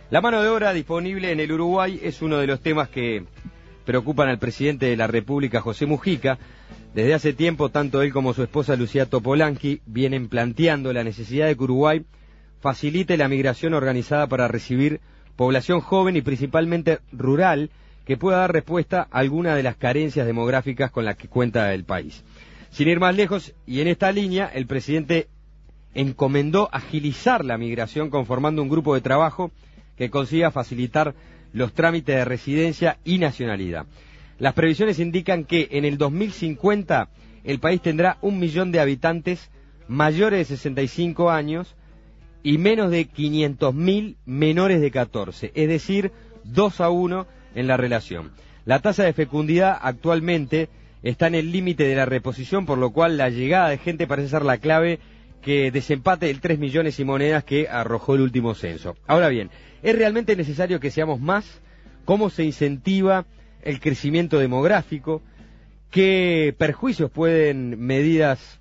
La mano de obra disponible en el Uruguay es uno de los temas que preocupan al presidente de la República, José Mujica. Desde hace tiempo, tanto él como su esposa Lucía Topolanqui vienen planteando la necesidad de que Uruguay facilite la migración organizada para recibir población joven y principalmente rural que pueda dar respuesta a alguna de las carencias demográficas con las que cuenta el país. Sin ir más lejos, y en esta línea, el presidente encomendó agilizar la migración conformando un grupo de trabajo que consiga facilitar los trámites de residencia y nacionalidad. Las previsiones indican que en el 2050 el país tendrá 1 millón de habitantes mayores de 65 años y menos de 500.000 menores de 14, es decir, 2-1 en la relación. La tasa de fecundidad actualmente está en el límite de la reposición, por lo cual la llegada de gente parece ser la clave que desempate el 3 millones y monedas que arrojó el último censo. Ahora bien, ¿es realmente necesario que seamos más? ¿Cómo se incentiva el crecimiento demográfico? ¿Qué perjuicios pueden medidas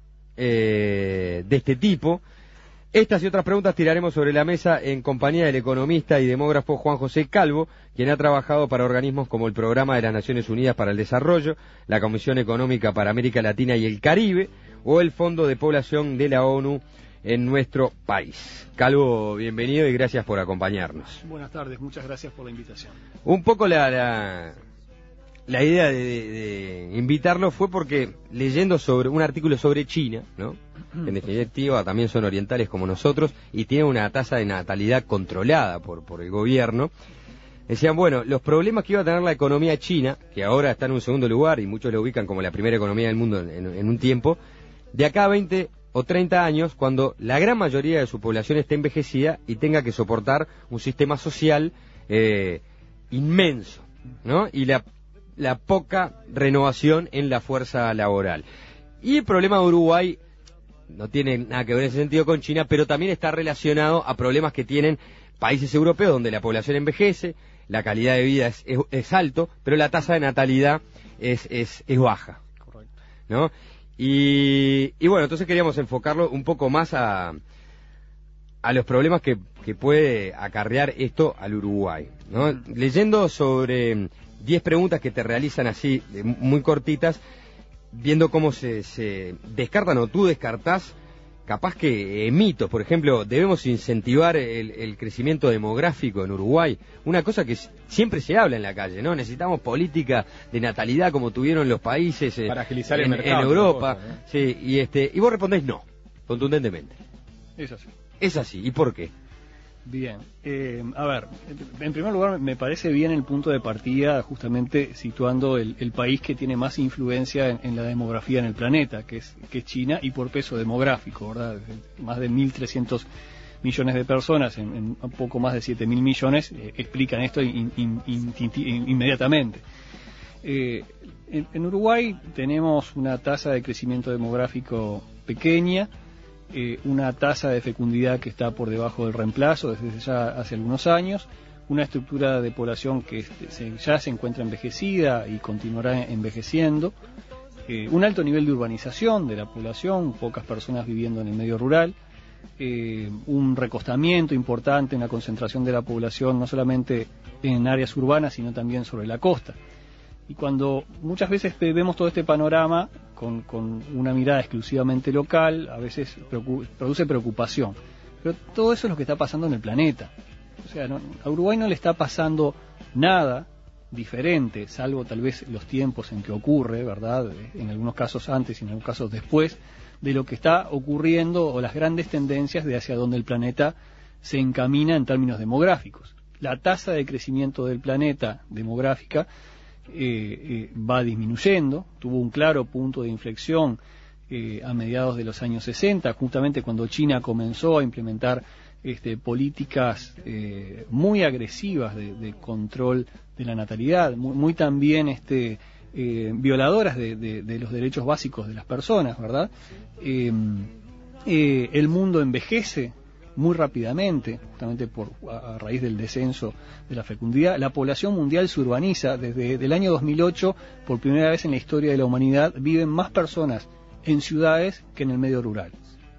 de este tipo? Estas y otras preguntas tiraremos sobre la mesa en compañía del economista y demógrafo Juan José Calvo, quien ha trabajado para organismos como el Programa de las Naciones Unidas para el Desarrollo, la Comisión Económica para América Latina y el Caribe, o el Fondo de Población de la ONU en nuestro país. Calvo, bienvenido y gracias por acompañarnos. Buenas tardes, muchas gracias por la invitación. Un poco la idea de invitarlo fue porque leyendo sobre un artículo sobre China, ¿no? En definitiva también son orientales como nosotros y tienen una tasa de natalidad controlada por el gobierno. Decían, bueno, los problemas que iba a tener la economía china, que ahora está en un segundo lugar y muchos lo ubican como la primera economía del mundo en un tiempo, de acá a 20 o 30 años, cuando la gran mayoría de su población esté envejecida y tenga que soportar un sistema social inmenso, ¿no? Y la poca renovación en la fuerza laboral. Y el problema de Uruguay no tiene nada que ver en ese sentido con China, pero también está relacionado a problemas que tienen países europeos donde la población envejece, la calidad de vida es alto, pero la tasa de natalidad es baja. Correcto. ¿No? Y bueno, entonces queríamos enfocarlo un poco más a los problemas que puede acarrear esto al Uruguay, ¿no? Leyendo sobre 10 preguntas que te realizan así, muy cortitas, viendo cómo se descartan o tú descartás, capaz que mitos. Por ejemplo, debemos incentivar el crecimiento demográfico en Uruguay, una cosa que siempre se habla en la calle, ¿no? Necesitamos política de natalidad como tuvieron los países para agilizar el mercado, en Europa, cosa, ¿no? Sí, y vos respondés no, contundentemente. Es así. Es así, ¿y por qué? Bien, a ver, en primer lugar me parece bien el punto de partida, justamente situando el país que tiene más influencia en la demografía en el planeta, que es China, y por peso demográfico, ¿verdad? Más de 1.300 millones de personas, en un poco más de 7.000 millones, explican esto inmediatamente. En Uruguay tenemos una tasa de crecimiento demográfico pequeña, una tasa de fecundidad que está por debajo del reemplazo desde ya hace algunos años, una estructura de población que ya se encuentra envejecida y continuará envejeciendo, un alto nivel de urbanización de la población, pocas personas viviendo en el medio rural, un recostamiento importante, una concentración de la población no solamente en áreas urbanas sino también sobre la costa. Y cuando muchas veces vemos todo este panorama con una mirada exclusivamente local, a veces produce preocupación. Pero todo eso es lo que está pasando en el planeta. O sea, a Uruguay no le está pasando nada diferente, salvo tal vez los tiempos en que ocurre, ¿verdad? En algunos casos antes y en algunos casos después, de lo que está ocurriendo o las grandes tendencias de hacia donde el planeta se encamina en términos demográficos. La tasa de crecimiento del planeta demográfica va disminuyendo, tuvo un claro punto de inflexión a mediados de los años 60, justamente cuando China comenzó a implementar políticas muy agresivas de control de la natalidad, muy también violadoras de los derechos básicos de las personas, ¿verdad? El mundo envejece muy rápidamente, justamente a raíz del descenso de la fecundidad. La población mundial se urbaniza. Desde el año 2008, por primera vez en la historia de la humanidad, viven más personas en ciudades que en el medio rural.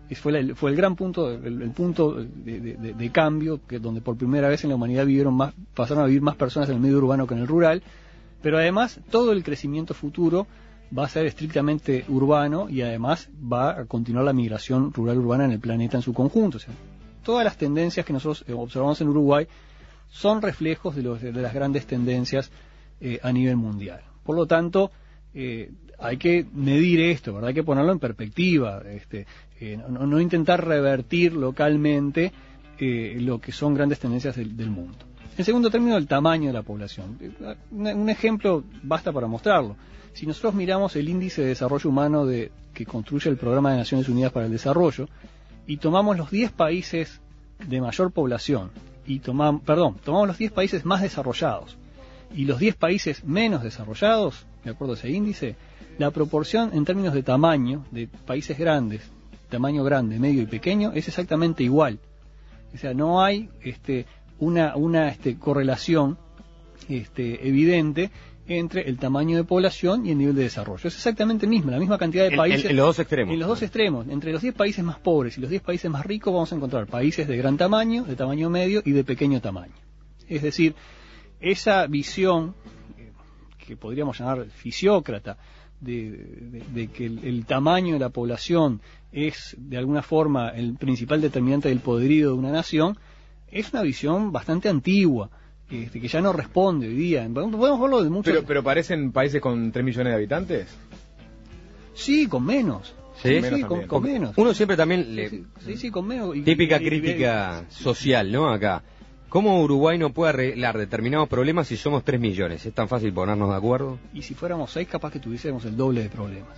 fue el gran punto, el punto de cambio, donde por primera vez en la humanidad pasaron a vivir más personas en el medio urbano que en el rural, pero además todo el crecimiento futuro va a ser estrictamente urbano y además va a continuar la migración rural-urbana en el planeta en su conjunto. O sea, todas las tendencias que nosotros observamos en Uruguay son reflejos de las grandes tendencias a nivel mundial. Por lo tanto, hay que medir esto, ¿verdad? Hay que ponerlo en perspectiva, no intentar revertir localmente lo que son grandes tendencias del mundo. En segundo término, el tamaño de la población. Un ejemplo basta para mostrarlo. Si nosotros miramos el índice de desarrollo humano que construye el Programa de Naciones Unidas para el Desarrollo y tomamos los 10 países de mayor población tomamos los 10 países más desarrollados y los 10 países menos desarrollados, de acuerdo a ese índice, la proporción en términos de tamaño de países grandes, tamaño grande, medio y pequeño, es exactamente igual. O sea, no hay una correlación evidente entre el tamaño de población y el nivel de desarrollo. Es exactamente la misma cantidad de países. En los dos extremos. En los dos extremos. Entre los 10 países más pobres y los 10 países más ricos vamos a encontrar países de gran tamaño, de tamaño medio y de pequeño tamaño. Es decir, esa visión que podríamos llamar fisiócrata de que el tamaño de la población es de alguna forma el principal determinante del poderío de una nación, es una visión bastante antigua. Que ya no responde hoy día. Podemos verlo de muchos... Pero parecen países con 3 millones de habitantes. Sí, con menos. Sí, con menos. Uno siempre también Sí, con menos. Típica crítica social, ¿no? Acá. ¿Cómo Uruguay no puede arreglar determinados problemas si somos 3 millones? ¿Es tan fácil ponernos de acuerdo? Y si fuéramos 6, capaz que tuviésemos el doble de problemas.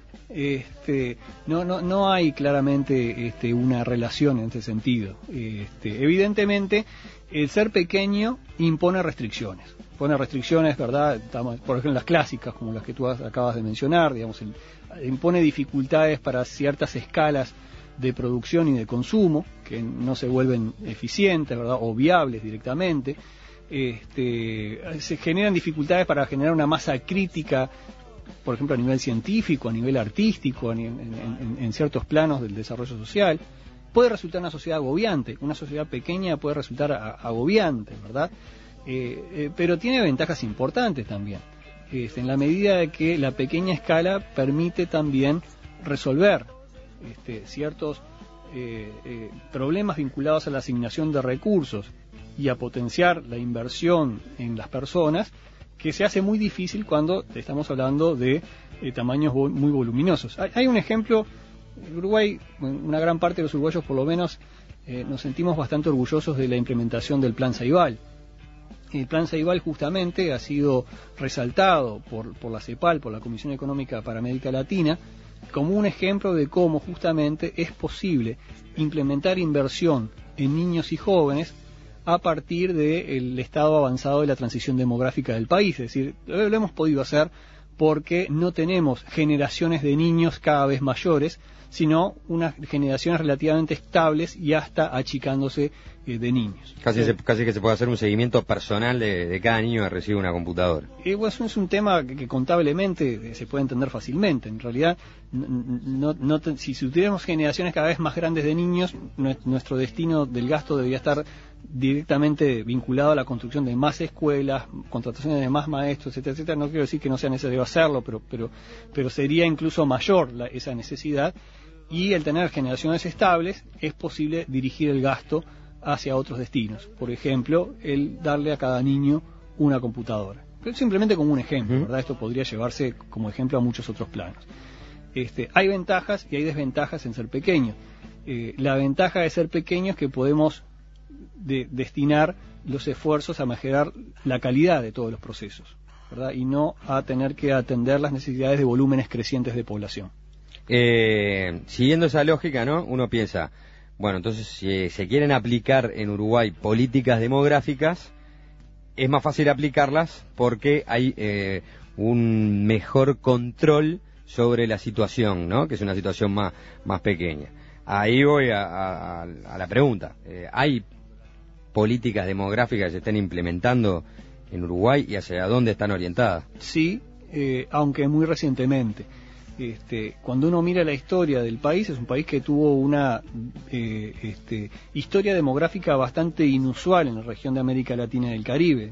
No hay claramente una relación en ese sentido. Evidentemente, el ser pequeño impone restricciones. Pone restricciones, ¿verdad? Por ejemplo, las clásicas, como las que tú acabas de mencionar, digamos, impone dificultades para ciertas escalas de producción y de consumo, que no se vuelven eficientes, ¿verdad? O viables directamente. Se generan dificultades para generar una masa crítica, por ejemplo, a nivel científico, a nivel artístico, en ciertos planos del desarrollo social. Puede resultar una sociedad agobiante, una sociedad pequeña puede resultar agobiante, ¿verdad? Pero tiene ventajas importantes también, en la medida de que la pequeña escala permite también resolver ciertos problemas vinculados a la asignación de recursos y a potenciar la inversión en las personas, que se hace muy difícil cuando estamos hablando de tamaños muy voluminosos. Hay un ejemplo. En Uruguay, una gran parte de los uruguayos por lo menos nos sentimos bastante orgullosos de la implementación del Plan Ceibal. El Plan Ceibal justamente ha sido resaltado por la CEPAL, por la Comisión Económica para América Latina, como un ejemplo de cómo justamente es posible implementar inversión en niños y jóvenes a partir del estado avanzado de la transición demográfica del país. Es decir, lo hemos podido hacer porque no tenemos generaciones de niños cada vez mayores, sino unas generaciones relativamente estables y hasta achicándose de niños. Casi que se puede hacer un seguimiento personal de cada niño que recibe una computadora. Eso es un tema que contablemente se puede entender fácilmente. En realidad, si tuviéramos generaciones cada vez más grandes de niños, nuestro destino del gasto debería estar directamente vinculado a la construcción de más escuelas, contrataciones de más maestros, etcétera, etcétera. No quiero decir que no sea necesario hacerlo, pero sería incluso mayor esa necesidad, y al tener generaciones estables es posible dirigir el gasto hacia otros destinos. Por ejemplo, el darle a cada niño una computadora. Pero simplemente como un ejemplo, ¿verdad? Esto podría llevarse como ejemplo a muchos otros planos. Hay ventajas y hay desventajas en ser pequeño. La ventaja de ser pequeño es que podemos destinar los esfuerzos a mejorar la calidad de todos los procesos, ¿verdad? Y no a tener que atender las necesidades de volúmenes crecientes de población. Siguiendo esa lógica, ¿no? Uno piensa, bueno, entonces si se quieren aplicar en Uruguay políticas demográficas, es más fácil aplicarlas porque hay un mejor control sobre la situación, ¿no? Que es una situación más pequeña. Ahí voy a la pregunta. ¿Hay políticas demográficas que se estén implementando en Uruguay y hacia dónde están orientadas? Sí, aunque muy recientemente. Cuando uno mira la historia del país, es un país que tuvo una historia demográfica bastante inusual en la región de América Latina y del Caribe.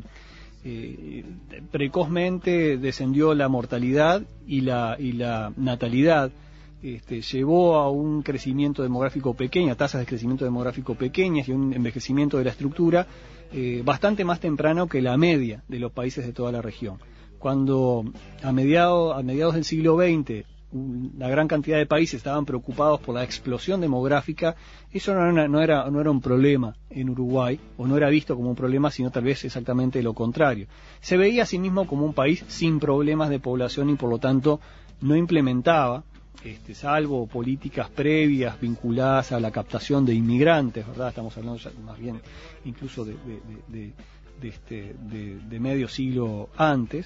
Precozmente descendió la mortalidad y la natalidad. Llevó a un crecimiento demográfico pequeño, a tasas de crecimiento demográfico pequeñas y un envejecimiento de la estructura bastante más temprano que la media de los países de toda la región. Cuando a mediados del siglo XX la gran cantidad de países estaban preocupados por la explosión demográfica, eso no era un problema en Uruguay, o no era visto como un problema, sino tal vez exactamente lo contrario. Se veía a sí mismo como un país sin problemas de población y por lo tanto no implementaba, salvo políticas previas vinculadas a la captación de inmigrantes, ¿verdad? Estamos hablando ya más bien incluso de medio siglo antes,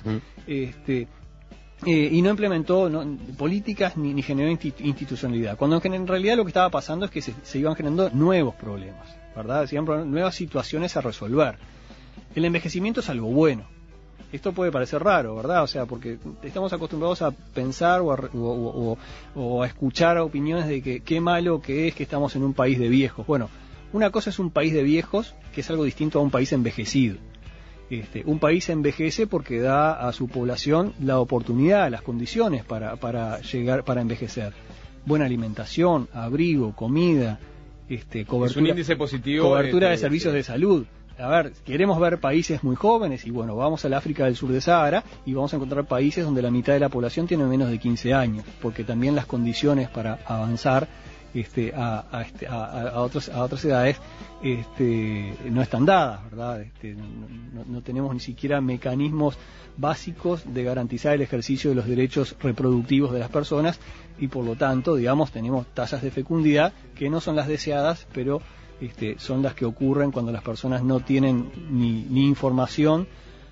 y no implementó políticas ni generó institucionalidad, cuando en realidad lo que estaba pasando es que se iban generando nuevos problemas, ¿verdad? Se iban nuevas situaciones a resolver. El envejecimiento es algo bueno. Esto puede parecer raro, ¿verdad? O sea, porque estamos acostumbrados a pensar o a escuchar opiniones de que qué malo que es que estamos en un país de viejos. Bueno, una cosa es un país de viejos, que es algo distinto a un país envejecido. Un país envejece porque da a su población la oportunidad, las condiciones para envejecer. Buena alimentación, abrigo, comida, cobertura, es un índice positivo, cobertura de servicios de salud. A ver, queremos ver países muy jóvenes y bueno, vamos al África del sur de Sahara y vamos a encontrar países donde la mitad de la población tiene menos de 15 años, porque también las condiciones para avanzar a otras edades no están dadas, ¿verdad? No tenemos ni siquiera mecanismos básicos de garantizar el ejercicio de los derechos reproductivos de las personas y por lo tanto, digamos, tenemos tasas de fecundidad que no son las deseadas, pero son las que ocurren cuando las personas no tienen ni información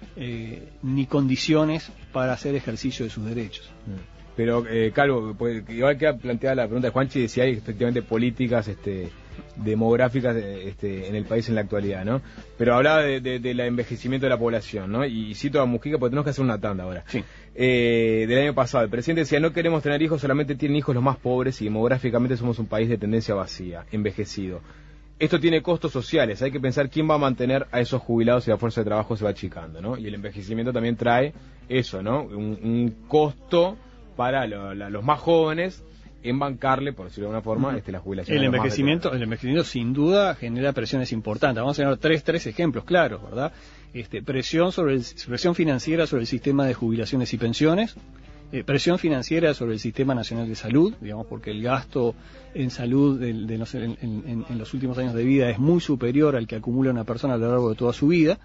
ni condiciones para hacer ejercicio de sus derechos. Pero, Calvo, pues, igual queda planteada la pregunta de Juanchi de si hay efectivamente políticas demográficas en el país en la actualidad, ¿no? Pero hablaba del envejecimiento de la población, ¿no? Y cito a Mujica porque tenemos que hacer una tanda ahora. Sí. Del año pasado, el presidente decía: no queremos tener hijos, solamente tienen hijos los más pobres y demográficamente somos un país de tendencia vacía, envejecido. Esto tiene costos sociales, hay que pensar quién va a mantener a esos jubilados si la fuerza de trabajo se va achicando, ¿no? Y el envejecimiento también trae eso, ¿no? Un costo para los más jóvenes en bancarle, por decirlo de alguna forma, la jubilación. El envejecimiento sin duda genera presiones importantes. Vamos a tener tres ejemplos claros, ¿verdad? Presión financiera sobre el sistema de jubilaciones y pensiones, presión financiera sobre el Sistema Nacional de Salud, digamos, porque el gasto en salud en los últimos años de vida es muy superior al que acumula una persona a lo largo de toda su vida,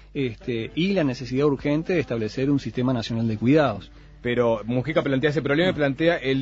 y la necesidad urgente de establecer un Sistema Nacional de Cuidados. Pero Mujica plantea ese problema y plantea el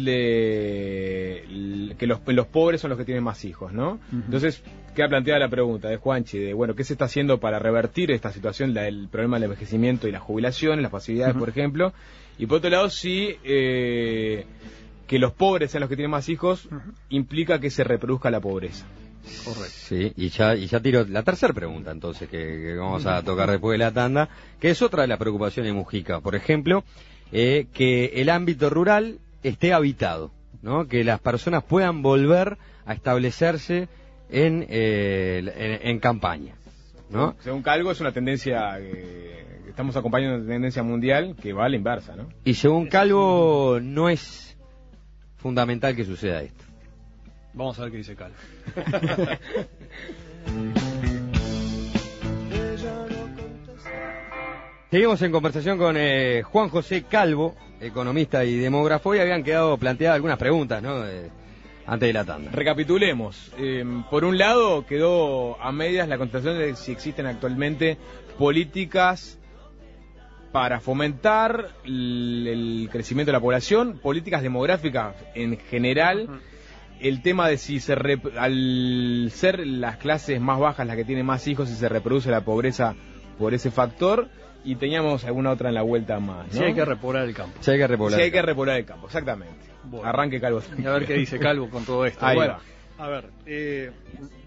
de que los pobres son los que tienen más hijos, ¿no? Uh-huh. Entonces, queda planteada la pregunta de Juanchi, ¿qué se está haciendo para revertir esta situación, el problema del envejecimiento y la jubilación, las facilidades, uh-huh, por ejemplo? Y por otro lado, sí, que los pobres sean los que tienen más hijos, uh-huh, implica que se reproduzca la pobreza. Correcto. Sí, y ya tiro la tercera pregunta, entonces, que vamos a tocar después de la tanda, que es otra de las preocupaciones de Mujica. Por ejemplo, que el ámbito rural esté habitado, ¿no? Que las personas puedan volver a establecerse en campaña, ¿no? Según Calvo, es una tendencia estamos acompañando una tendencia mundial que va a la inversa, ¿no? Y según Calvo, no es fundamental que suceda esto. Vamos a ver qué dice Calvo. Seguimos en conversación con Juan José Calvo, economista y demógrafo, y habían quedado planteadas algunas preguntas, ¿no? Antes de la tanda. Recapitulemos. Por un lado, quedó a medias la contestación de si existen actualmente políticas para fomentar el crecimiento de la población, políticas demográficas en general. Uh-huh. El tema de si al ser las clases más bajas las que tienen más hijos, si se reproduce la pobreza por ese factor. Y teníamos alguna otra en la vuelta más, ¿no? Si hay que repoblar el campo. Si hay que repoblar el campo, exactamente. Bueno. Arranque Calvo. A ver qué dice Calvo con todo esto. Ahí va. A ver,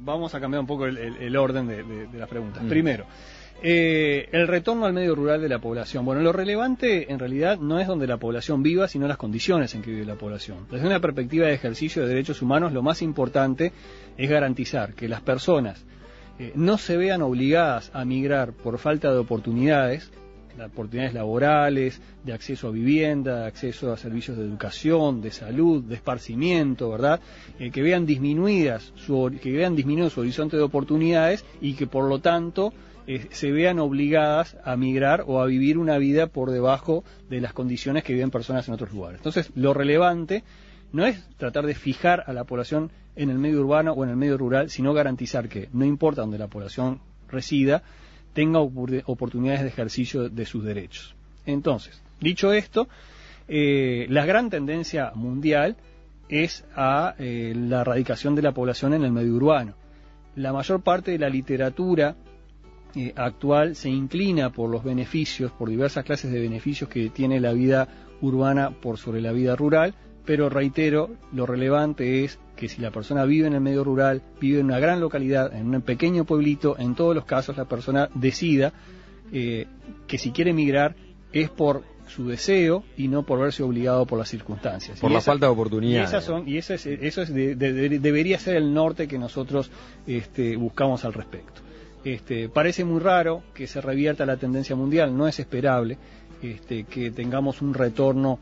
vamos a cambiar un poco el orden de las preguntas. Primero, el retorno al medio rural de la población. Bueno, lo relevante en realidad no es donde la población viva, sino las condiciones en que vive la población. Desde una perspectiva de ejercicio de derechos humanos, lo más importante es garantizar que las personas no se vean obligadas a migrar por falta de oportunidades laborales, de acceso a vivienda, de acceso a servicios de educación, de salud, de esparcimiento, ¿verdad? Que vean disminuido su horizonte de oportunidades y que por lo tanto se vean obligadas a migrar o a vivir una vida por debajo de las condiciones que viven personas en otros lugares. Entonces, lo relevante no es tratar de fijar a la población en el medio urbano o en el medio rural, sino garantizar que, no importa donde la población resida, tenga oportunidades de ejercicio de sus derechos. Entonces, dicho esto, la gran tendencia mundial es a la erradicación de la población en el medio urbano. La mayor parte de la literatura actual se inclina por los beneficios, por diversas clases de beneficios que tiene la vida urbana por sobre la vida rural, pero reitero, lo relevante es que si la persona vive en el medio rural, vive en una gran localidad, en un pequeño pueblito, en todos los casos la persona decida que si quiere emigrar es por su deseo y no por verse obligado por las circunstancias. Por la falta de oportunidades. Eso debería ser el norte que nosotros buscamos al respecto. Parece muy raro que se revierta la tendencia mundial, no es esperable que tengamos un retorno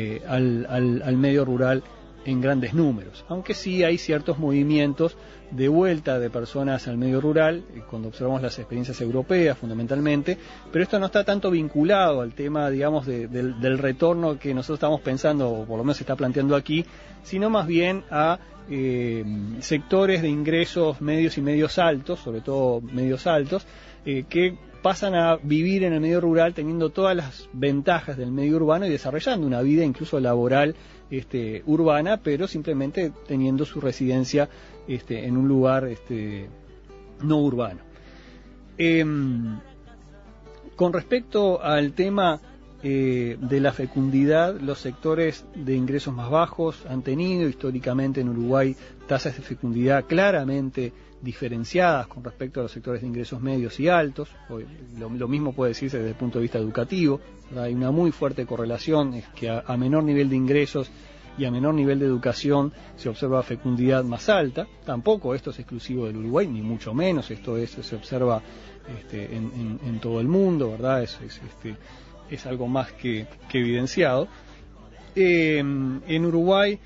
al medio rural en grandes números, aunque sí hay ciertos movimientos de vuelta de personas al medio rural, cuando observamos las experiencias europeas fundamentalmente, pero esto no está tanto vinculado al tema, digamos, del retorno que nosotros estamos pensando, o por lo menos se está planteando aquí, sino más bien a sectores de ingresos medios y medios altos, sobre todo medios altos, que pasan a vivir en el medio rural teniendo todas las ventajas del medio urbano y desarrollando una vida incluso laboral urbana, pero simplemente teniendo su residencia en un lugar no urbano. Con respecto al tema de la fecundidad, los sectores de ingresos más bajos han tenido históricamente en Uruguay tasas de fecundidad claramente diferenciadas con respecto a los sectores de ingresos medios y altos. Lo mismo puede decirse desde el punto de vista educativo. Hay una muy fuerte correlación, es que a menor nivel de ingresos y a menor nivel de educación se observa fecundidad más alta. Tampoco esto es exclusivo del Uruguay, ni mucho menos, esto se observa en todo el mundo, ¿verdad? Es algo más que evidenciado. En Uruguay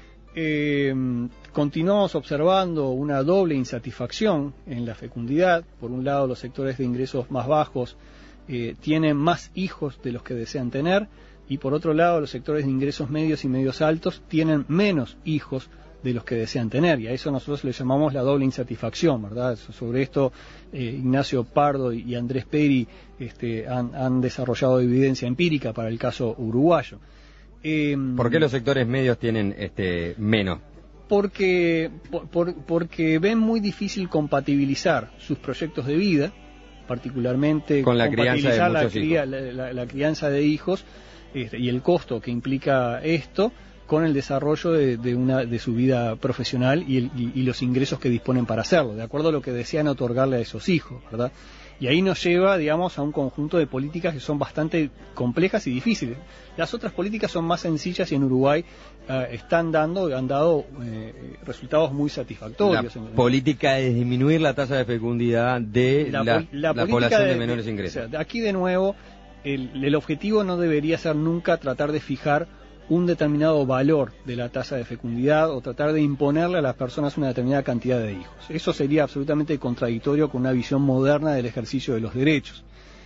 continuamos observando una doble insatisfacción en la fecundidad. Por un lado, los sectores de ingresos más bajos tienen más hijos de los que desean tener, y por otro lado, los sectores de ingresos medios y medios altos tienen menos hijos de los que desean tener, y a eso nosotros le llamamos la doble insatisfacción, ¿verdad? Sobre esto Ignacio Pardo y Andrés Peri han desarrollado evidencia empírica para el caso uruguayo. ¿Por qué los sectores medios tienen menos? Porque ven muy difícil compatibilizar sus proyectos de vida, particularmente con la crianza de muchos hijos. La crianza de hijos y el costo que implica esto con el desarrollo de su vida profesional y los ingresos que disponen para hacerlo, de acuerdo a lo que desean otorgarle a esos hijos, ¿verdad? Y ahí nos lleva, digamos, a un conjunto de políticas que son bastante complejas y difíciles. Las otras políticas son más sencillas y en Uruguay han dado resultados muy satisfactorios. La política es disminuir la tasa de fecundidad de la población de menores ingresos. O sea, aquí de nuevo, el objetivo no debería ser nunca tratar de fijar un determinado valor de la tasa de fecundidad o tratar de imponerle a las personas una determinada cantidad de hijos. Eso sería absolutamente contradictorio con una visión moderna del ejercicio de los derechos.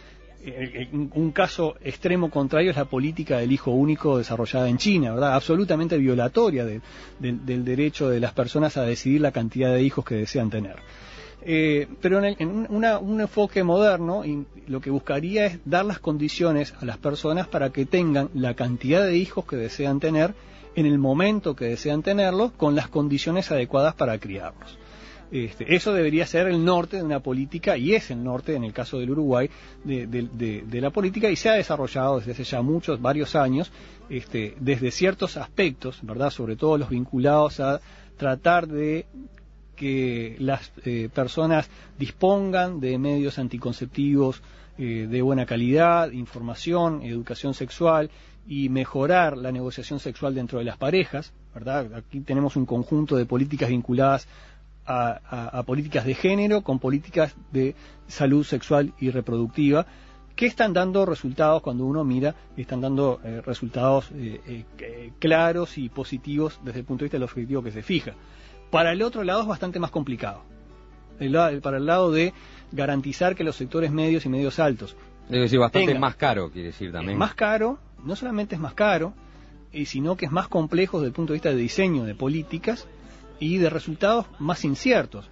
Un caso extremo contrario es la política del hijo único desarrollada en China, ¿verdad? Absolutamente violatoria del derecho de las personas a decidir la cantidad de hijos que desean tener. Pero en un enfoque moderno lo que buscaría es dar las condiciones a las personas para que tengan la cantidad de hijos que desean tener en el momento que desean tenerlos, con las condiciones adecuadas para criarlos. Eso debería ser el norte de una política, y es el norte en el caso del Uruguay de la política, y se ha desarrollado desde hace ya varios años desde ciertos aspectos, ¿verdad? Sobre todo los vinculados a tratar de que las personas dispongan de medios anticonceptivos de buena calidad, información, educación sexual y mejorar la negociación sexual dentro de las parejas, ¿verdad? Aquí tenemos un conjunto de políticas vinculadas a políticas de género con políticas de salud sexual y reproductiva que están dando resultados. Cuando uno mira, están dando resultados claros y positivos desde el punto de vista del objetivo que se fija. Para el otro lado es bastante más complicado, para el lado de garantizar que los sectores medios y medios altos, es decir, bastante más caro, quiere decir también. Es más caro, no solamente es más caro, sino que es más complejo desde el punto de vista de diseño de políticas y de resultados más inciertos.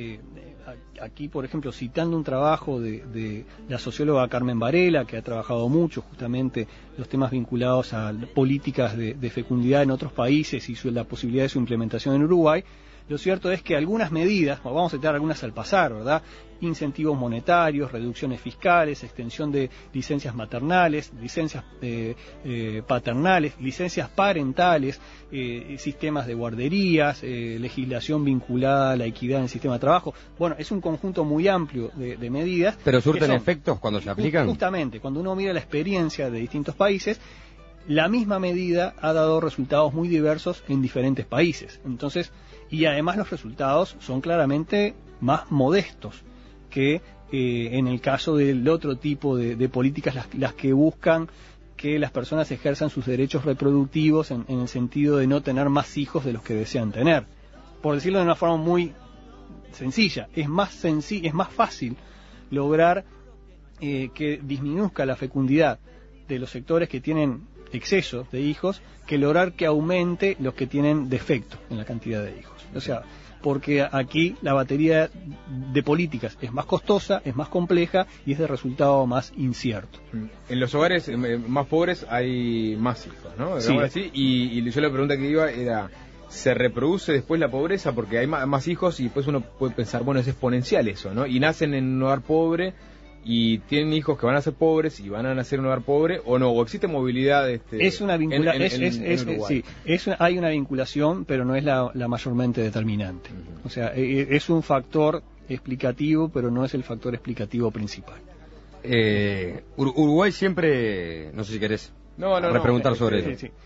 Aquí, por ejemplo, citando un trabajo de la socióloga Carmen Varela, que ha trabajado mucho justamente los temas vinculados a políticas de fecundidad en otros países y la posibilidad de su implementación en Uruguay, lo cierto es que algunas medidas, vamos a citar algunas al pasar, ¿verdad? Incentivos monetarios, reducciones fiscales, extensión de licencias maternales, licencias paternales, licencias parentales, sistemas de guarderías, legislación vinculada a la equidad en el sistema de trabajo. Bueno, es un conjunto muy amplio de medidas. ¿Pero surten efectos cuando se aplican? Justamente, cuando uno mira la experiencia de distintos países, la misma medida ha dado resultados muy diversos en diferentes países. Entonces, y además los resultados son claramente más modestos que en el caso del otro tipo de políticas, las que buscan que las personas ejerzan sus derechos reproductivos en el sentido de no tener más hijos de los que desean tener. Por decirlo de una forma muy sencilla, es más fácil lograr que disminuzca la fecundidad de los sectores que tienen exceso de hijos que lograr que aumente los que tienen defecto en la cantidad de hijos. O sea, porque aquí la batería de políticas es más costosa, es más compleja y es de resultado más incierto. En los hogares más pobres hay más hijos, ¿no? Sí. Así, y yo la pregunta que iba era, ¿se reproduce después la pobreza? Porque hay más hijos y después uno puede pensar, bueno, es exponencial eso, ¿no? Y nacen en un hogar pobre y tienen hijos que van a ser pobres y van a nacer en un hogar pobre, o no, o existe movilidad es una hay una vinculación, pero no es la mayormente determinante. Uh-huh. O sea, es un factor explicativo, pero no es el factor explicativo principal. Uruguay siempre, no sé si querés repreguntar sobre eso. Sí.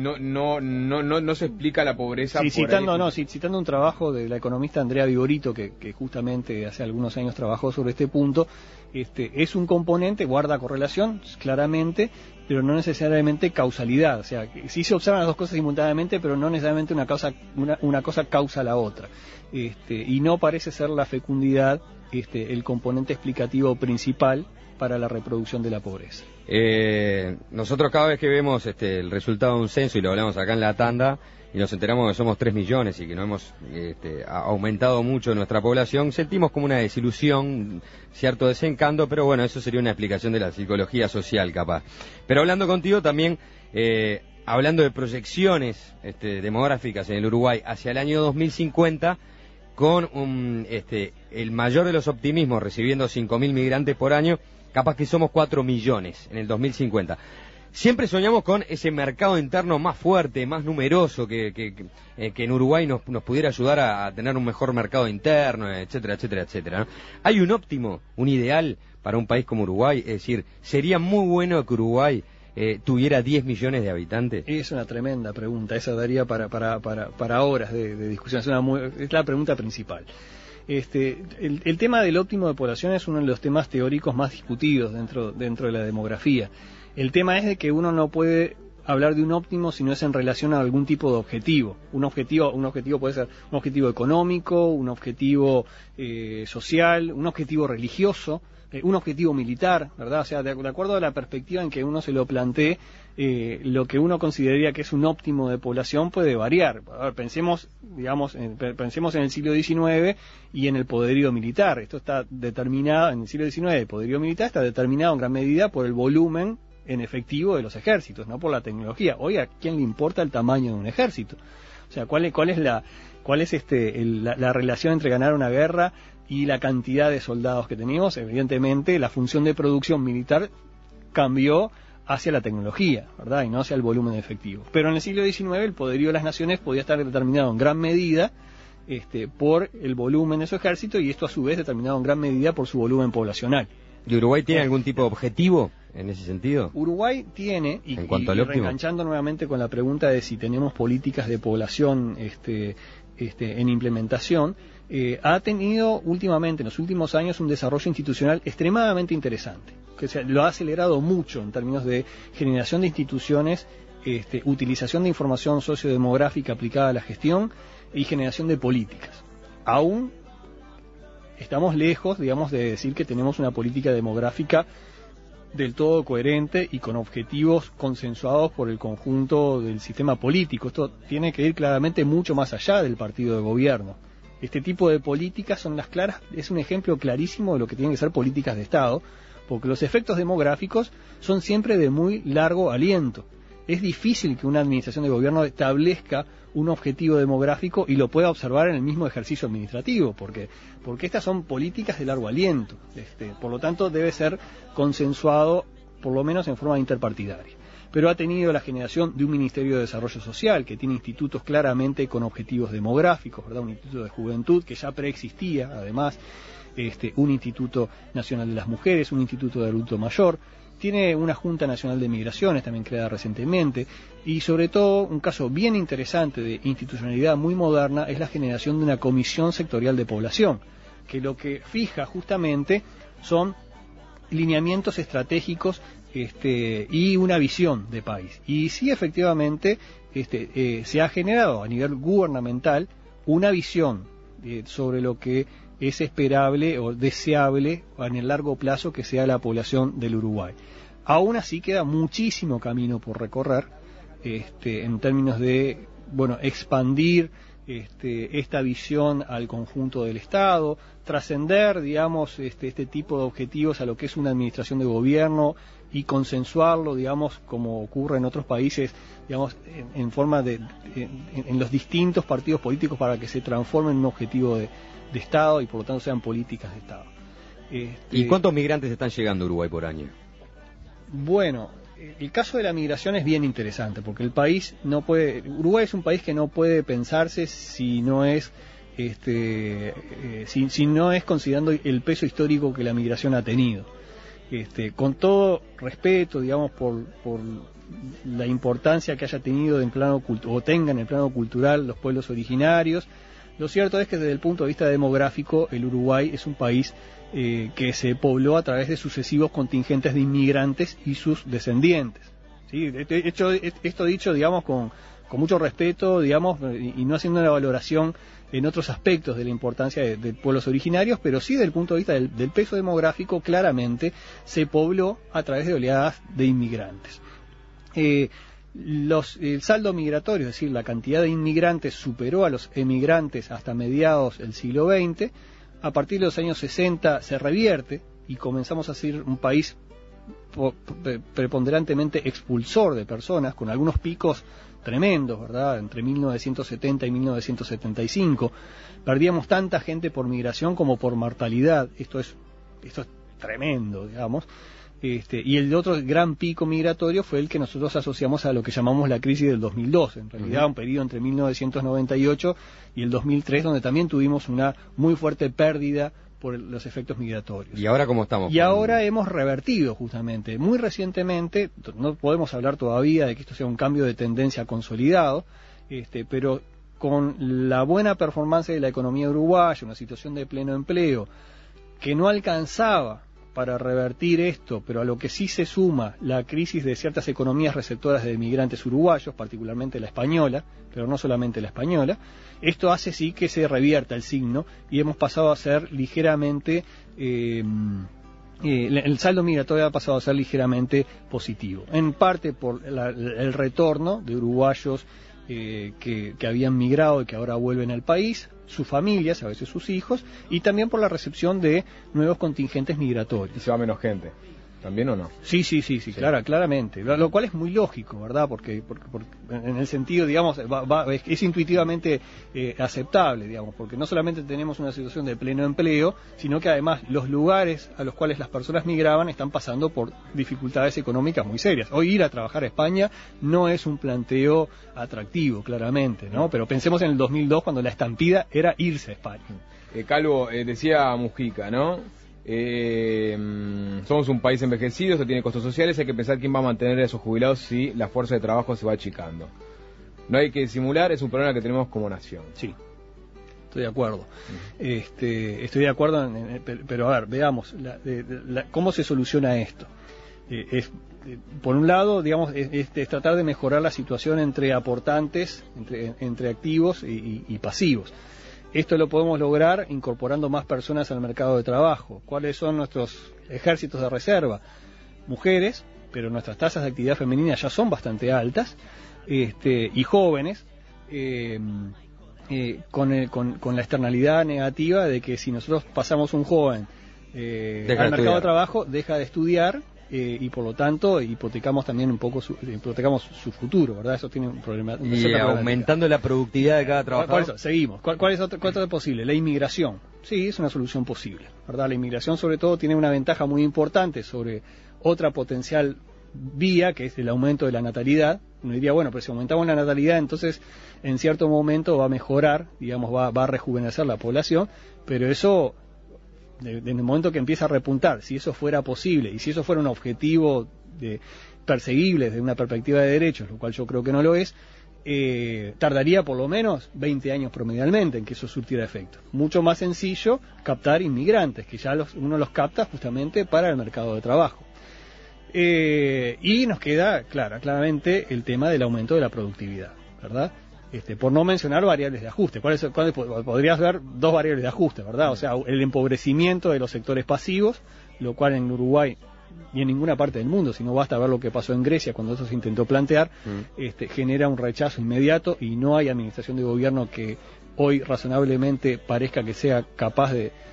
No se explica la pobreza. Sí, citando un trabajo de la economista Andrea Vigorito, que justamente hace algunos años trabajó sobre este punto. Es un componente, guarda correlación, claramente, pero no necesariamente causalidad. O sea, que sí se observan las dos cosas simultáneamente, pero no necesariamente una cosa causa la otra. Y no parece ser la fecundidad el componente explicativo principal para la reproducción de la pobreza. Nosotros cada vez que vemos el resultado de un censo, y lo hablamos acá en la tanda, y nos enteramos que somos 3 millones y que no hemos aumentado mucho nuestra población, sentimos como una desilusión, cierto desencanto, pero bueno, eso sería una explicación de la psicología social capaz. Pero hablando contigo también, hablando de proyecciones demográficas en el Uruguay hacia el año 2050, con el mayor de los optimismos, recibiendo 5.000 migrantes por año, capaz que somos 4 millones en el 2050. Siempre soñamos con ese mercado interno más fuerte, más numeroso, que en Uruguay nos pudiera ayudar a tener un mejor mercado interno, etcétera, etcétera, etcétera, ¿no? ¿Hay un óptimo, un ideal para un país como Uruguay? Es decir, ¿sería muy bueno que Uruguay tuviera 10 millones de habitantes? Es una tremenda pregunta, esa daría para horas de discusión, es la pregunta principal. El tema del óptimo de población es uno de los temas teóricos más discutidos dentro de la demografía. El tema es de que uno no puede hablar de un óptimo si no es en relación a algún tipo de objetivo. Un objetivo puede ser un objetivo económico, un objetivo social, un objetivo religioso, un objetivo militar, ¿verdad? O sea, de acuerdo a la perspectiva en que uno se lo plantee, lo que uno consideraría que es un óptimo de población puede variar. A ver, pensemos en el siglo XIX y en el poderío militar. Esto está determinado, en el siglo XIX el poderío militar está determinado en gran medida por el volumen en efectivo de los ejércitos, no por la tecnología. Hoy, ¿a quién le importa el tamaño de un ejército? O sea, ¿cuál es la relación entre ganar una guerra y la cantidad de soldados que tenemos? Evidentemente, la función de producción militar cambió hacia la tecnología, ¿verdad? Y no hacia el volumen efectivo. Pero en el siglo XIX el poderío de las naciones podía estar determinado en gran medida por el volumen de su ejército, y esto a su vez determinado en gran medida por su volumen poblacional. ¿Y Uruguay tiene algún tipo de objetivo en ese sentido? Uruguay tiene, y reenganchando nuevamente con la pregunta de si tenemos políticas de población en implementación, ha tenido últimamente, en los últimos años, un desarrollo institucional extremadamente interesante, que lo ha acelerado mucho en términos de generación de instituciones, utilización de información sociodemográfica aplicada a la gestión y generación de políticas. Aún estamos lejos, digamos, de decir que tenemos una política demográfica del todo coherente y con objetivos consensuados por el conjunto del sistema político. Esto tiene que ir claramente mucho más allá del partido de gobierno. Este tipo de políticas son las claras, es un ejemplo clarísimo de lo que tienen que ser políticas de Estado, porque los efectos demográficos son siempre de muy largo aliento. Es difícil que una administración de gobierno establezca un objetivo demográfico y lo pueda observar en el mismo ejercicio administrativo, porque estas son políticas de largo aliento. Por lo tanto, debe ser consensuado, por lo menos en forma interpartidaria. Pero ha tenido la generación de un Ministerio de Desarrollo Social, que tiene institutos claramente con objetivos demográficos, ¿verdad? Un instituto de juventud que ya preexistía, además, un Instituto Nacional de las Mujeres, un Instituto de Adulto Mayor. Tiene una Junta Nacional de Migraciones, también creada recientemente, y sobre todo un caso bien interesante de institucionalidad muy moderna es la generación de una Comisión Sectorial de Población, que lo que fija justamente son lineamientos estratégicos y una visión de país. Y sí, efectivamente, se ha generado a nivel gubernamental una visión sobre lo que es esperable o deseable en el largo plazo que sea la población del Uruguay. Aún así queda muchísimo camino por recorrer en términos de expandir esta visión al conjunto del Estado, trascender, digamos, este tipo de objetivos a lo que es una administración de gobierno y consensuarlo, digamos, como ocurre en otros países, digamos, en forma en los distintos partidos políticos para que se transformen en un objetivo de Estado y por lo tanto sean políticas de Estado. ¿Y cuántos migrantes están llegando a Uruguay por año? Bueno, el caso de la migración es bien interesante porque el país no puede, Uruguay es un país que no puede pensarse si no es si no es considerando el peso histórico que la migración ha tenido. Con todo respeto, digamos, por la importancia que haya tenido en plano o tenga en el plano cultural los pueblos originarios, lo cierto es que desde el punto de vista demográfico el Uruguay es un país que se pobló a través de sucesivos contingentes de inmigrantes y sus descendientes. ¿Sí? Esto dicho, digamos, con mucho respeto, digamos, y no haciendo una valoración en otros aspectos de la importancia de pueblos originarios, pero sí desde el punto de vista del peso demográfico, claramente se pobló a través de oleadas de inmigrantes. El saldo migratorio, es decir, la cantidad de inmigrantes superó a los emigrantes hasta mediados del siglo XX. A partir de los años 60 se revierte y comenzamos a ser un país preponderantemente expulsor de personas, con algunos picos tremendos, ¿verdad? Entre 1970 y 1975 perdíamos tanta gente por migración como por mortalidad. Esto es tremendo, digamos. Y el otro gran pico migratorio fue el que nosotros asociamos a lo que llamamos la crisis del 2002, en realidad un periodo entre 1998 y el 2003, donde también tuvimos una muy fuerte pérdida por los efectos migratorios. ¿Y ahora cómo estamos? Y ahora hemos revertido justamente, muy recientemente, no podemos hablar todavía de que esto sea un cambio de tendencia consolidado, pero con la buena performance de la economía uruguaya, una situación de pleno empleo, que no alcanzaba para revertir esto, pero a lo que sí se suma la crisis de ciertas economías receptoras de migrantes uruguayos, particularmente la española, pero no solamente la española, esto hace sí que se revierta el signo y hemos pasado a ser ligeramente, el saldo migratorio ha pasado a ser ligeramente positivo, en parte por el retorno de uruguayos que habían migrado y que ahora vuelven al país, sus familias, a veces sus hijos, y también por la recepción de nuevos contingentes migratorios. Y se va menos gente. ¿También o no? Sí, claramente. Lo cual es muy lógico, ¿verdad? Porque en el sentido, digamos, es intuitivamente aceptable, digamos, porque no solamente tenemos una situación de pleno empleo, sino que además los lugares a los cuales las personas migraban están pasando por dificultades económicas muy serias. Hoy ir a trabajar a España no es un planteo atractivo, claramente, ¿no? Pero pensemos en el 2002, cuando la estampida era irse a España. Calvo, decía Mujica, ¿no? Somos un país envejecido, esto tiene costos sociales, hay que pensar quién va a mantener a esos jubilados si la fuerza de trabajo se va achicando. No hay que disimular, es un problema que tenemos como nación. Sí, estoy de acuerdo. Estoy de acuerdo, pero a ver, veamos, ¿cómo se soluciona esto? Por un lado, digamos, es tratar de mejorar la situación entre aportantes, entre activos y pasivos. Esto lo podemos lograr incorporando más personas al mercado de trabajo. ¿Cuáles son nuestros ejércitos de reserva? Mujeres, pero nuestras tasas de actividad femenina ya son bastante altas, y jóvenes, con la externalidad negativa de que si nosotros pasamos un joven al mercado de trabajo, deja de estudiar, y por lo tanto hipotecamos también un poco su futuro, ¿verdad? Eso tiene un problema. Y aumentando la productividad de cada trabajador. Por eso, seguimos. ¿Cuál es otro posible? La inmigración. Sí, es una solución posible, ¿verdad? La inmigración, sobre todo, tiene una ventaja muy importante sobre otra potencial vía, que es el aumento de la natalidad. Uno diría, bueno, pero si aumentamos la natalidad, entonces en cierto momento va a mejorar, digamos, va a rejuvenecer la población, pero eso, desde el momento que empieza a repuntar, si eso fuera posible y si eso fuera un objetivo perseguible desde una perspectiva de derechos, lo cual yo creo que no lo es, tardaría por lo menos 20 años promedialmente en que eso surtiera efecto. Mucho más sencillo captar inmigrantes, que ya uno los capta justamente para el mercado de trabajo. Y nos queda claramente el tema del aumento de la productividad, ¿verdad? Por no mencionar variables de ajuste. ¿Cuáles podrías ver dos variables de ajuste, ¿verdad? O sea, el empobrecimiento de los sectores pasivos, lo cual en Uruguay y en ninguna parte del mundo, sino basta ver lo que pasó en Grecia cuando eso se intentó plantear, genera un rechazo inmediato y no hay administración de gobierno que hoy razonablemente parezca que sea capaz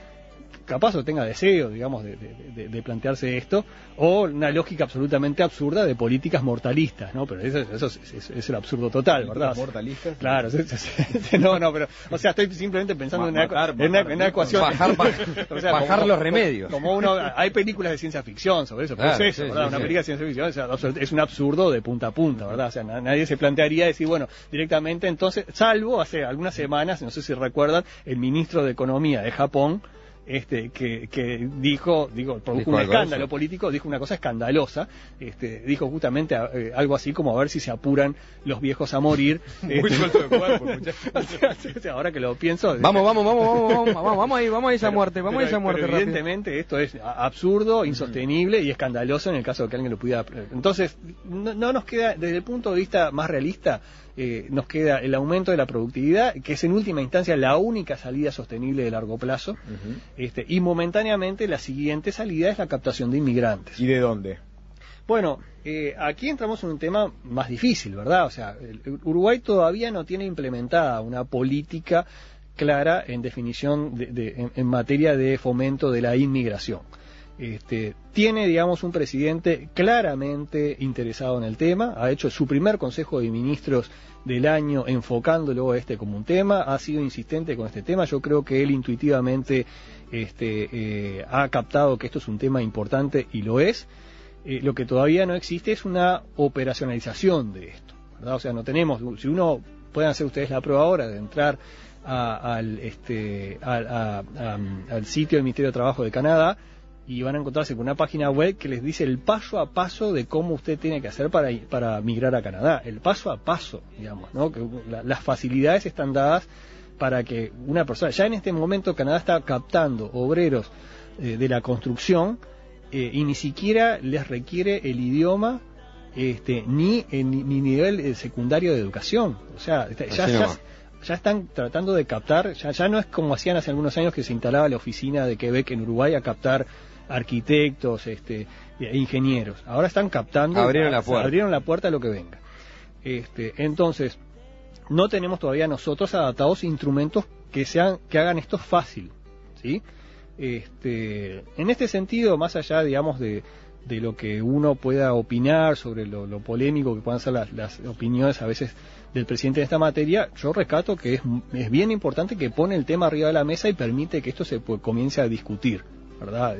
o tenga deseo, digamos, de plantearse esto, o una lógica absolutamente absurda de políticas mortalistas, ¿no? Pero eso es el absurdo total, ¿verdad? ¿Mortalistas? Claro, no, pero, o sea, estoy simplemente pensando en una ecuación. Bajar los remedios. Hay películas de ciencia ficción sobre eso, pero claro, es eso, ¿verdad? Una película de ciencia ficción es un absurdo de punta a punta, ¿verdad? O sea, nadie se plantearía decir, bueno, directamente entonces, salvo hace algunas semanas, no sé si recuerdan, el ministro de Economía de Japón, que produjo un escándalo político, dijo una cosa escandalosa, dijo justamente algo así como a ver si se apuran los viejos a morir. Muy suelto de cuerpo, o sea, ahora que lo pienso, vamos a esa muerte, pero evidentemente esto es absurdo, insostenible y escandaloso en el caso de que alguien lo pudiera. Entonces, no nos queda, desde el punto de vista más realista, nos queda el aumento de la productividad, que es en última instancia la única salida sostenible de largo plazo, y momentáneamente la siguiente salida es la captación de inmigrantes. ¿Y de dónde? Bueno, aquí entramos en un tema más difícil, ¿verdad? O sea, Uruguay todavía no tiene implementada una política clara en definición en materia de fomento de la inmigración. Tiene, digamos, un presidente claramente interesado en el tema, ha hecho su primer Consejo de Ministros del año enfocándolo como un tema, ha sido insistente con este tema. Yo creo que él intuitivamente ha captado que esto es un tema importante y lo es. Lo que todavía no existe es una operacionalización de esto, ¿verdad? O sea, no tenemos, si uno, pueden hacer ustedes la prueba ahora de entrar al sitio del Ministerio de Trabajo de Canadá, y van a encontrarse con una página web que les dice el paso a paso de cómo usted tiene que hacer para migrar a Canadá. El paso a paso, digamos, ¿no? Que las facilidades están dadas para que una persona... Ya en este momento Canadá está captando obreros de la construcción y ni siquiera les requiere el idioma ni nivel secundario de educación. O sea, ya están tratando de captar, ya no es como hacían hace algunos años que se instalaba la oficina de Quebec en Uruguay a captar arquitectos, ingenieros. Ahora están captando, abrieron la puerta a lo que venga. Entonces, no tenemos todavía nosotros adaptados instrumentos que hagan esto fácil, ¿sí? En este sentido, más allá, digamos, de de lo que uno pueda opinar sobre lo polémico que puedan ser las opiniones a veces del presidente en esta materia, yo rescato que es bien importante que pone el tema arriba de la mesa y permite que esto se comience a discutir, ¿verdad?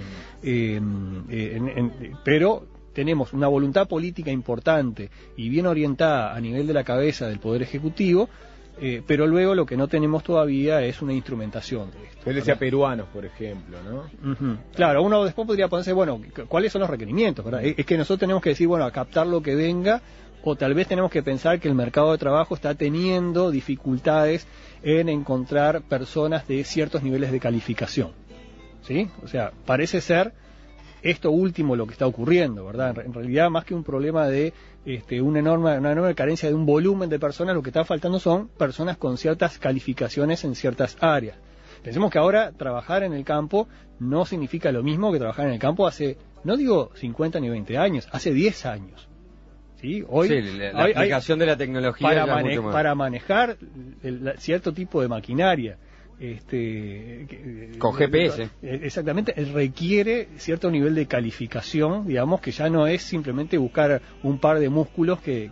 Pero tenemos una voluntad política importante y bien orientada a nivel de la cabeza del Poder Ejecutivo, pero luego lo que no tenemos todavía es una instrumentación de esto. Él decía peruanos, por ejemplo, ¿no? Uh-huh. Claro, uno después podría ponerse, bueno, ¿cuáles son los requerimientos? ¿Verdad? Es que nosotros tenemos que decir, bueno, a captar lo que venga, o tal vez tenemos que pensar que el mercado de trabajo está teniendo dificultades en encontrar personas de ciertos niveles de calificación, ¿sí? O sea, parece ser esto último lo que está ocurriendo, ¿verdad? En realidad, más que un problema de una enorme carencia de un volumen de personas, lo que está faltando son personas con ciertas calificaciones en ciertas áreas. Pensemos que ahora trabajar en el campo no significa lo mismo que trabajar en el campo hace, no digo 50 ni 20 años, hace 10 años. ¿Sí? Hoy la aplicación de la tecnología para manejar cierto tipo de maquinaria. Con GPS. Exactamente, requiere cierto nivel de calificación, digamos, que ya no es simplemente buscar un par de músculos que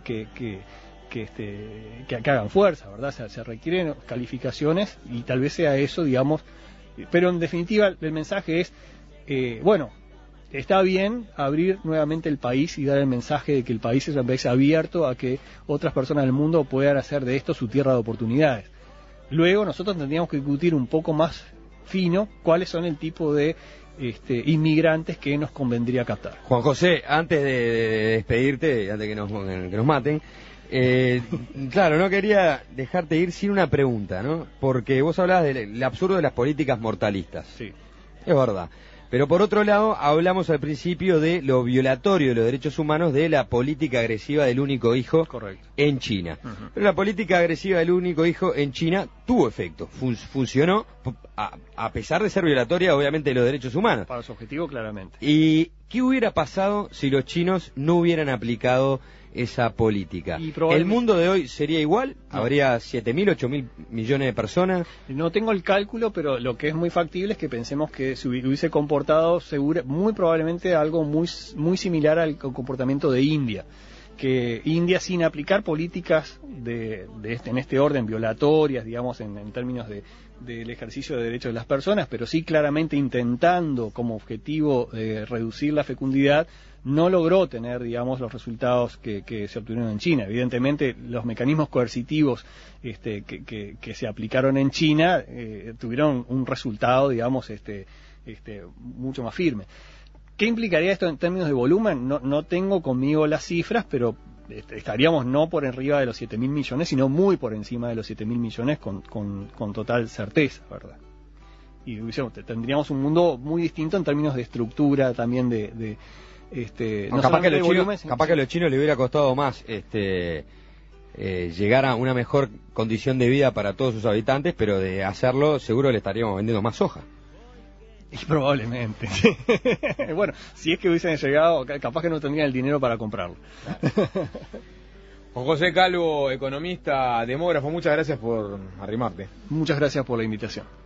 hagan fuerza, ¿verdad? O sea, se requieren calificaciones y tal vez sea eso, digamos, pero en definitiva el mensaje es, bueno, está bien abrir nuevamente el país y dar el mensaje de que el país es un país abierto a que otras personas del mundo puedan hacer de esto su tierra de oportunidades. Luego nosotros tendríamos que discutir un poco más fino cuáles son el tipo de inmigrantes que nos convendría captar. Juan José, antes de despedirte, antes que nos maten, claro, no quería dejarte ir sin una pregunta, ¿no? Porque vos hablabas del absurdo de las políticas mortalistas. Sí. Es verdad. Pero por otro lado, hablamos al principio de lo violatorio de los derechos humanos de la política agresiva del único hijo. Correcto. En China. Uh-huh. Pero la política agresiva del único hijo en China tuvo efecto, funcionó, a pesar de ser violatoria, obviamente, de los derechos humanos. Para su objetivo, claramente. ¿Y qué hubiera pasado si los chinos no hubieran aplicado esa política? ¿El mundo de hoy sería igual? No. ¿Habría 7.000, 8.000 millones de personas? No tengo el cálculo, pero lo que es muy factible es que pensemos que se hubiese comportado muy probablemente algo muy similar al comportamiento de India. Que India, sin aplicar políticas en este orden violatorias, digamos, en términos del ejercicio de derechos de las personas, pero sí claramente intentando como objetivo reducir la fecundidad, no logró tener, digamos, los resultados que se obtuvieron en China. Evidentemente, los mecanismos coercitivos que se aplicaron en China tuvieron un resultado, digamos, mucho más firme. ¿Qué implicaría esto en términos de volumen? No tengo conmigo las cifras, pero estaríamos no por arriba de los 7.000 millones, sino muy por encima de los 7.000 millones con total certeza, ¿verdad? Y tendríamos un mundo muy distinto en términos de estructura, también capaz que a los chinos le hubiera costado más llegar a una mejor condición de vida para todos sus habitantes, pero de hacerlo seguro le estaríamos vendiendo más soja. Y probablemente. Bueno, si es que hubiesen llegado, capaz que no tendrían el dinero para comprarlo. Juan José Calvo, economista, demógrafo, muchas gracias por arrimarte. Muchas gracias por la invitación.